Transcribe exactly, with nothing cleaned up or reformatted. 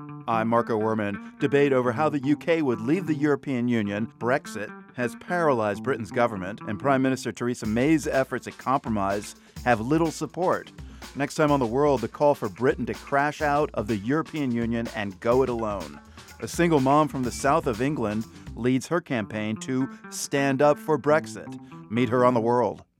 I'm Marco Werman. Debate over how the U K would leave the European Union, Brexit, has paralyzed Britain's government, and Prime Minister Theresa May's efforts at compromise have little support. Next time on The World, the call for Britain to crash out of the European Union and go it alone. A single mom from the south of England leads her campaign to stand up for Brexit. Meet her on The World.